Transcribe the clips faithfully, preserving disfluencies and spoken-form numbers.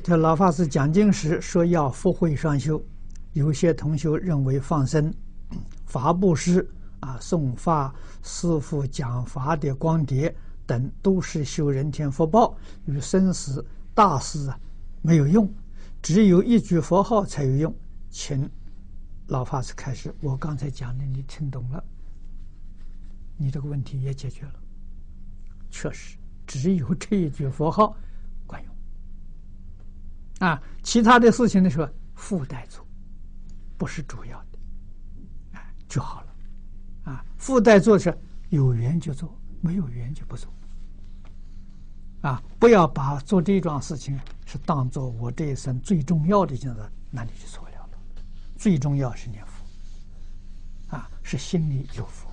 这老法师讲经时说要福慧双修，有些同学认为放生、法布施啊、送发师父讲法的光碟等都是修人天福报，与生死大事啊没有用，只有一句佛号才有用。请老法师开始。我刚才讲的你听懂了，你这个问题也解决了。确实，只有这一句佛号管用啊，其他的事情的时候附带做，不是主要的，啊就好了。啊，附带做是有缘就做，没有缘就不做。啊，不要把做这桩事情是当做我这一生最重要的一件事，那你就错了了。最重要是念佛，啊，是心里有佛，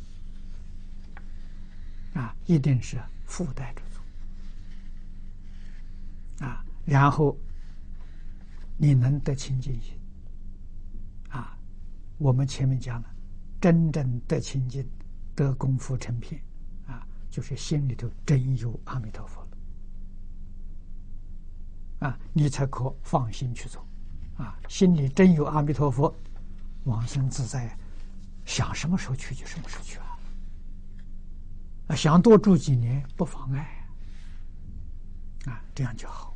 啊，一定是附带着做，啊，然后你能得清净心，啊，我们前面讲了，真正得清净，得功夫成片，啊，就是心里头真有阿弥陀佛了，啊，你才可放心去做，啊，心里真有阿弥陀佛，往生自在，想什么时候去就什么时候去啊，啊，想多住几年不妨碍，啊，这样就好。